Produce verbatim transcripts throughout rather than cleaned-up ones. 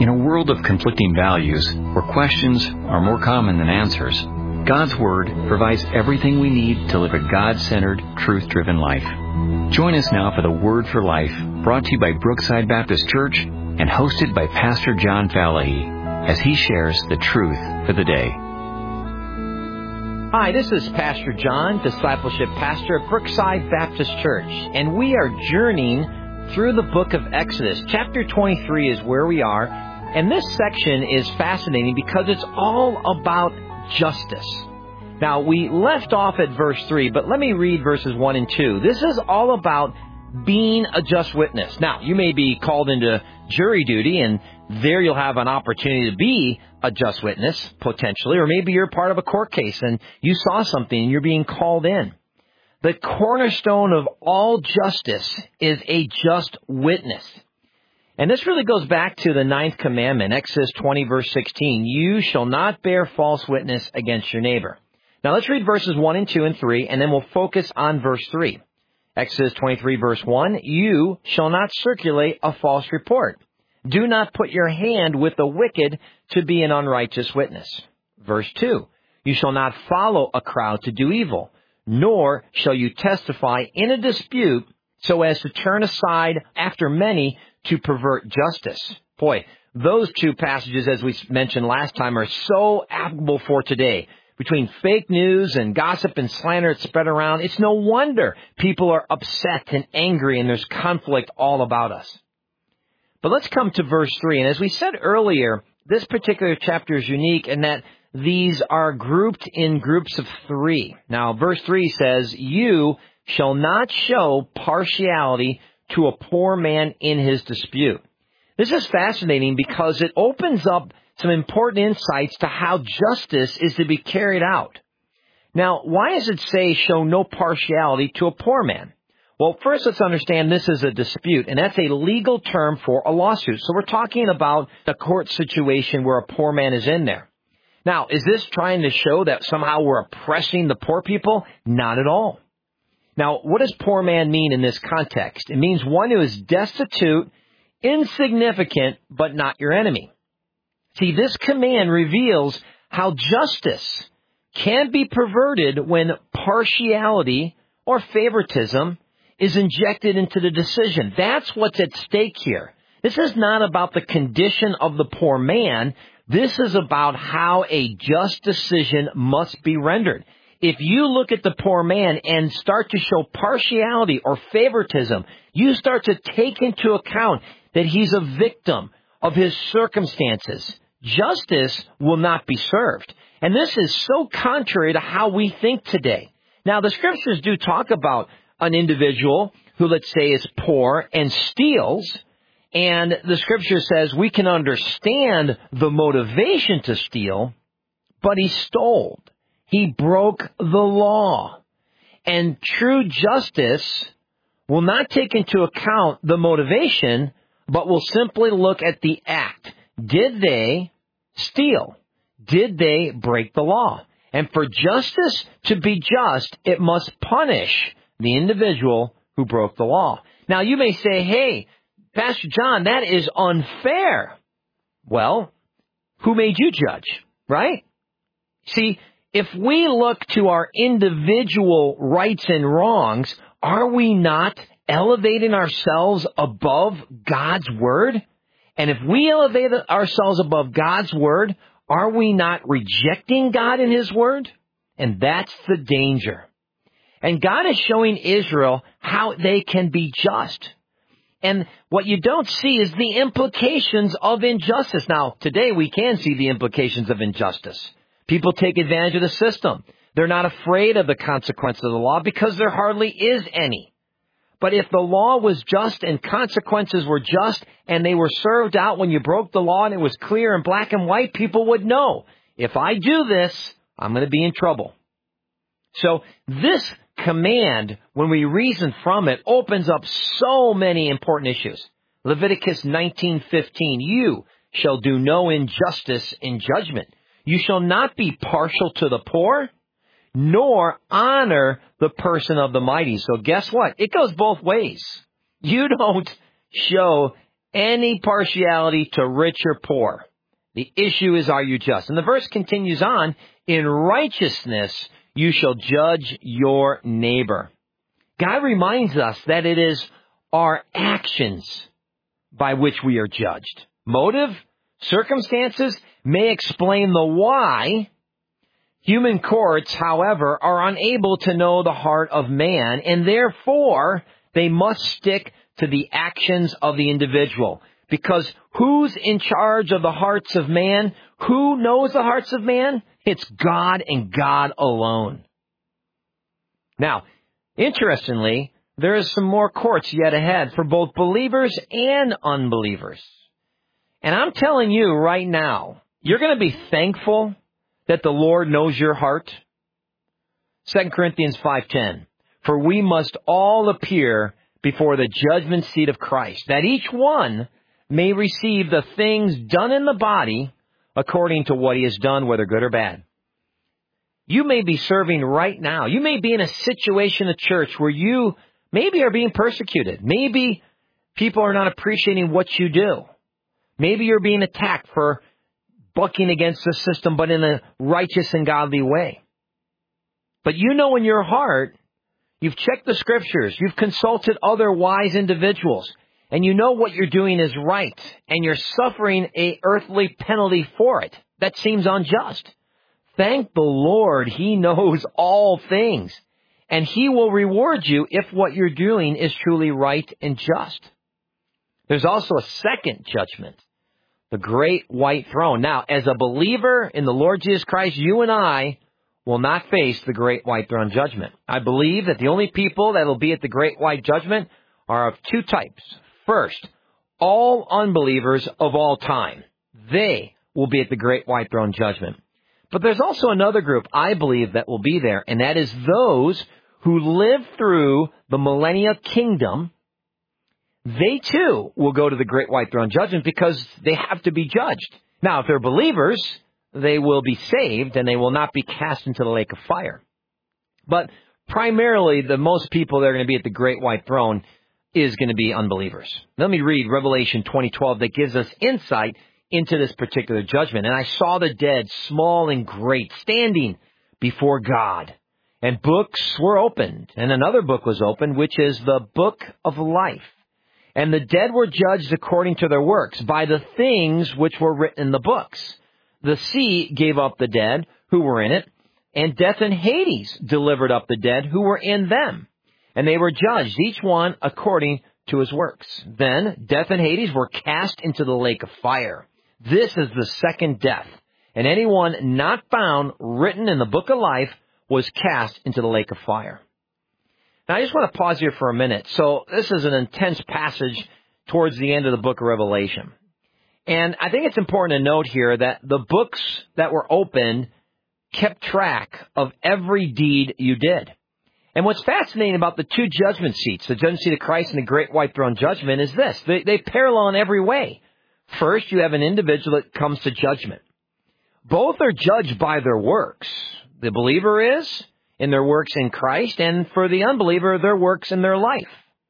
In a world of conflicting values, where questions are more common than answers, God's Word provides everything we need to live a God-centered, truth-driven life. Join us now for the Word for Life, brought to you by Brookside Baptist Church and hosted by Pastor John Falahy, as he shares the truth for the day. Hi, this is Pastor John, Discipleship Pastor at Brookside Baptist Church, and we are journeying through the book of Exodus. Chapter twenty-three is where we are, and this section is fascinating because it's all about justice. Now, we left off at verse three, but let me read verses one and two. This is all about being a just witness. Now, you may be called into jury duty, and there you'll have an opportunity to be a just witness, potentially, or maybe you're part of a court case and you saw something and you're being called in. The cornerstone of all justice is a just witness. And this really goes back to the ninth commandment, Exodus twenty, verse sixteen. You shall not bear false witness against your neighbor. Now let's read verses one and two and three, and then we'll focus on verse three. Exodus twenty-three, verse one, you shall not circulate a false report. Do not put your hand with the wicked to be an unrighteous witness. Verse two, you shall not follow a crowd to do evil, nor shall you testify in a dispute so as to turn aside after many to pervert justice. Boy, those two passages, as we mentioned last time, are so applicable for today. Between fake news and gossip and slander that's spread around, it's no wonder people are upset and angry and there's conflict all about us. But let's come to verse three. And as we said earlier, this particular chapter is unique in that these are grouped in groups of three. Now, verse three says, you shall not show partiality to a poor man in his dispute. This is fascinating because it opens up some important insights to how justice is to be carried out. Now, why does it say show no partiality to a poor man? Well, first let's understand this is a dispute, and that's a legal term for a lawsuit. So we're talking about a court situation where a poor man is in there. Now, is this trying to show that somehow we're oppressing the poor people? Not at all. Now, what does poor man mean in this context? It means one who is destitute, insignificant, but not your enemy. See, this command reveals how justice can be perverted when partiality or favoritism is injected into the decision. That's what's at stake here. This is not about the condition of the poor man. This is about how a just decision must be rendered. If you look at the poor man and start to show partiality or favoritism, you start to take into account that he's a victim of his circumstances. Justice will not be served. And this is so contrary to how we think today. Now, the scriptures do talk about an individual who, let's say, is poor and steals. And the scripture says we can understand the motivation to steal, but he stole. He broke the law. And true justice will not take into account the motivation, but will simply look at the act. Did they steal? Did they break the law? And for justice to be just, it must punish the individual who broke the law. Now, you may say, hey, Pastor John, that is unfair. Well, who made you judge, right? See, if we look to our individual rights and wrongs, are we not elevating ourselves above God's word? And if we elevate ourselves above God's word, are we not rejecting God and his word? And that's the danger. And God is showing Israel how they can be just. And what you don't see is the implications of injustice. Now, today we can see the implications of injustice. People take advantage of the system. They're not afraid of the consequences of the law because there hardly is any. But if the law was just and consequences were just and they were served out when you broke the law and it was clear and black and white, people would know, if I do this, I'm going to be in trouble. So this command, when we reason from it, opens up so many important issues. Leviticus nineteen fifteen, you shall do no injustice in judgment. You shall not be partial to the poor, nor honor the person of the mighty. So guess what? It goes both ways. You don't show any partiality to rich or poor. The issue is, are you just? And the verse continues on, in righteousness you shall judge your neighbor. God reminds us that it is our actions by which we are judged. Motive, circumstances may explain the why. Human courts, however, are unable to know the heart of man, and therefore they must stick to the actions of the individual. Because who's in charge of the hearts of man? Who knows the hearts of man? It's God and God alone. Now, interestingly, there is some more courts yet ahead for both believers and unbelievers. And I'm telling you right now, you're going to be thankful that the Lord knows your heart. Second Corinthians five ten, for we must all appear before the judgment seat of Christ, that each one may receive the things done in the body according to what he has done, whether good or bad. You may be serving right now. You may be in a situation at church where you maybe are being persecuted. Maybe people are not appreciating what you do. Maybe you're being attacked for bucking against the system, but in a righteous and godly way. But you know in your heart, you've checked the scriptures, you've consulted other wise individuals, and you know what you're doing is right, and you're suffering a earthly penalty for it. That seems unjust. Thank the Lord, He knows all things, and He will reward you if what you're doing is truly right and just. There's also a second judgment, the great white throne. Now, as a believer in the Lord Jesus Christ, you and I will not face the great white throne judgment. I believe that the only people that will be at the great white judgment are of two types. First, all unbelievers of all time. They will be at the great white throne judgment. But there's also another group, I believe, that will be there, and that is those who live through the millennial kingdom. They too will go to the great white throne judgment because they have to be judged. Now, if they're believers, they will be saved and they will not be cast into the lake of fire. But primarily, the most people that are going to be at the great white throne is going to be unbelievers. Let me read Revelation twenty twelve that gives us insight into this particular judgment. And I saw the dead, small and great, standing before God. And books were opened. And another book was opened, which is the book of life. And the dead were judged according to their works, by the things which were written in the books. The sea gave up the dead who were in it, and death and Hades delivered up the dead who were in them. And they were judged, each one according to his works. Then death and Hades were cast into the lake of fire. This is the second death. And anyone not found written in the book of life was cast into the lake of fire. Now, I just want to pause here for a minute. So this is an intense passage towards the end of the book of Revelation. And I think it's important to note here that the books that were opened kept track of every deed you did. And what's fascinating about the two judgment seats, the judgment seat of Christ and the great white throne judgment, is this. They, they parallel in every way. First, you have an individual that comes to judgment. Both are judged by their works. The believer is in their works in Christ, and for the unbeliever, their works in their life.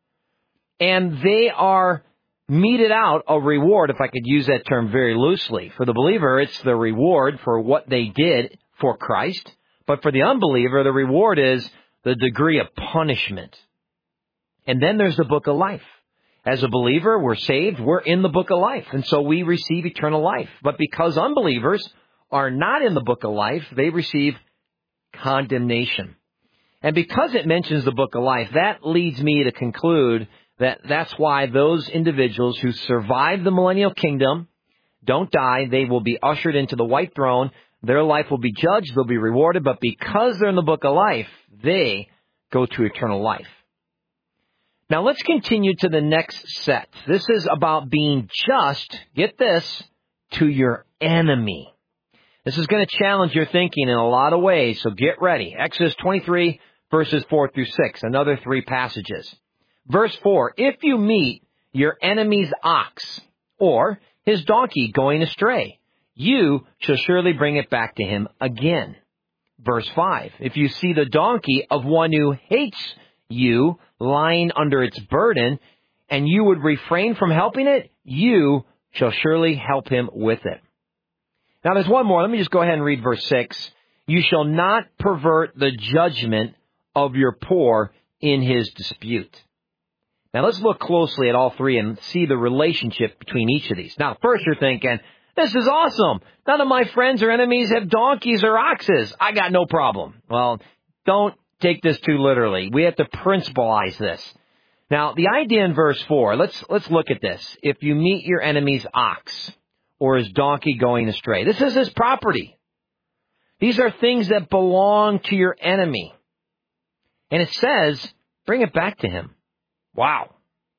And they are meted out a reward, if I could use that term very loosely. For the believer, it's the reward for what they did for Christ. But for the unbeliever, the reward is the degree of punishment. And then there's the book of life. As a believer, we're saved, we're in the book of life, and so we receive eternal life. But because unbelievers are not in the book of life, they receive condemnation. And because it mentions the book of life, that leads me to conclude that that's why those individuals who survive the millennial kingdom don't die. They will be ushered into the white throne. Their life will be judged. They'll be rewarded. But because they're in the book of life, they go to eternal life. Now let's continue to the next set. This is about being just, get this, to your enemy. This is going to challenge your thinking in a lot of ways, so get ready. Exodus twenty-three, verses four through six, another three passages. Verse four, if you meet your enemy's ox or his donkey going astray, you shall surely bring it back to him again. Verse five, if you see the donkey of one who hates you lying under its burden, and you would refrain from helping it, you shall surely help him with it. Now, there's one more. Let me just go ahead and read verse six. You shall not pervert the judgment of your poor in his dispute. Now, let's look closely at all three and see the relationship between each of these. Now, first you're thinking, this is awesome. None of my friends or enemies have donkeys or oxes. I got no problem. Well, don't take this too literally. We have to principleize this. Now, the idea in verse four, let's let's look at this. If you meet your enemy's ox or his donkey going astray, this is his property. These are things that belong to your enemy. And it says, bring it back to him. Wow.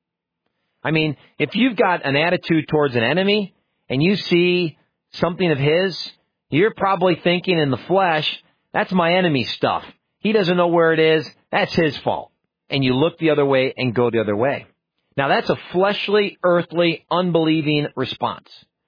I mean, if you've got an attitude towards an enemy and you see something of his, you're probably thinking in the flesh, that's my enemy's stuff. He doesn't know where it is. That's his fault. And you look the other way and go the other way. Now, that's a fleshly, earthly, unbelieving response.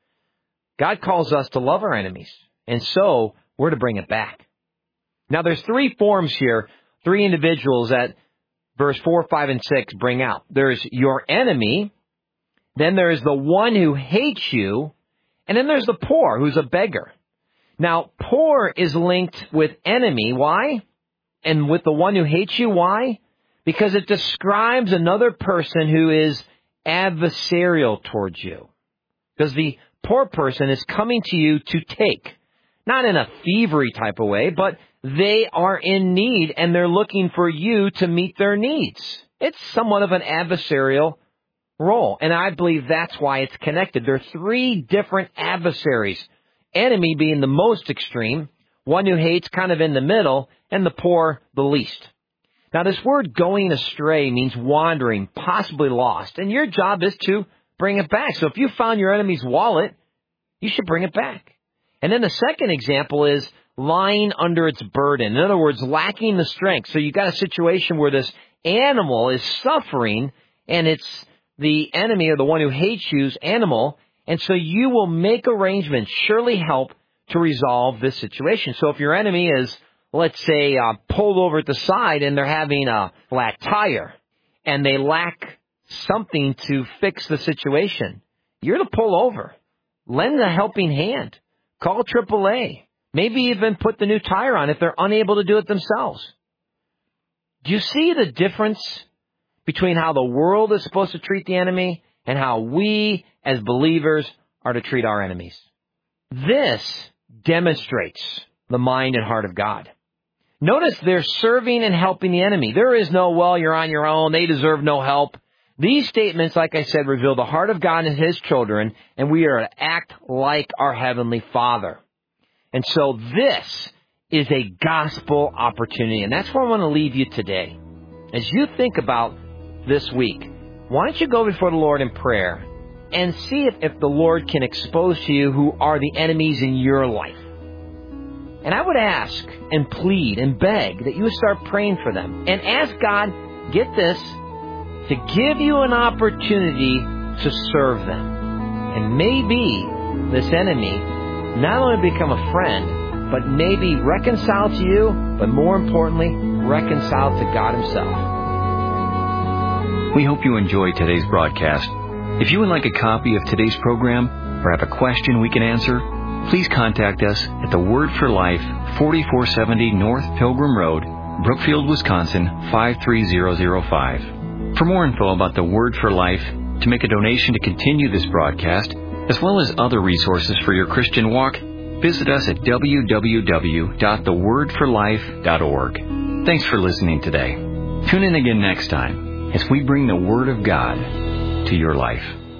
God calls us to love our enemies, and so we're to bring it back. Now, there's three forms here, three individuals that verse four, five, and six bring out. There's your enemy, then there's the one who hates you, and then there's the poor, who's a beggar. Now, poor is linked with enemy. Why? And with the one who hates you, why? Because it describes another person who is adversarial towards you. Because the poor person is coming to you to take. Not in a thievery type of way, but they are in need and they're looking for you to meet their needs. It's somewhat of an adversarial role. And I believe that's why it's connected. There are three different adversaries. Enemy being the most extreme, one who hates kind of in the middle, and the poor the least. Now, this word going astray means wandering, possibly lost. And your job is to bring it back. So if you found your enemy's wallet, you should bring it back. And then the second example is lying under its burden. In other words, lacking the strength. So you've got a situation where this animal is suffering, and it's the enemy or the one who hates you's animal. And so you will make arrangements, surely help to resolve this situation. So if your enemy is, let's say, uh, pulled over at the side and they're having a flat tire and they lack something to fix the situation, you're to pull over. Lend a helping hand. Call triple A. Maybe even put the new tire on if they're unable to do it themselves. Do you see the difference between how the world is supposed to treat the enemy and how we as believers are to treat our enemies? This demonstrates the mind and heart of God. Notice they're serving and helping the enemy. There is no, well, you're on your own, they deserve no help. These statements, like I said, reveal the heart of God and his children, and we are to act like our Heavenly Father. And so this is a gospel opportunity, and that's where I want to leave you today. As you think about this week, why don't you go before the Lord in prayer and see if, if the Lord can expose to you who are the enemies in your life. And I would ask and plead and beg that you would start praying for them and ask God, get this, to give you an opportunity to serve them. And maybe this enemy not only become a friend, but maybe reconcile to you, but more importantly, reconcile to God himself. We hope you enjoyed today's broadcast. If you would like a copy of today's program or have a question we can answer, please contact us at the Word for Life, forty-four seventy North Pilgrim Road, Brookfield, Wisconsin, five three zero zero five. For more info about the Word for Life, to make a donation to continue this broadcast, as well as other resources for your Christian walk, visit us at w w w dot the word for life dot org. Thanks for listening today. Tune in again next time as we bring the Word of God to your life.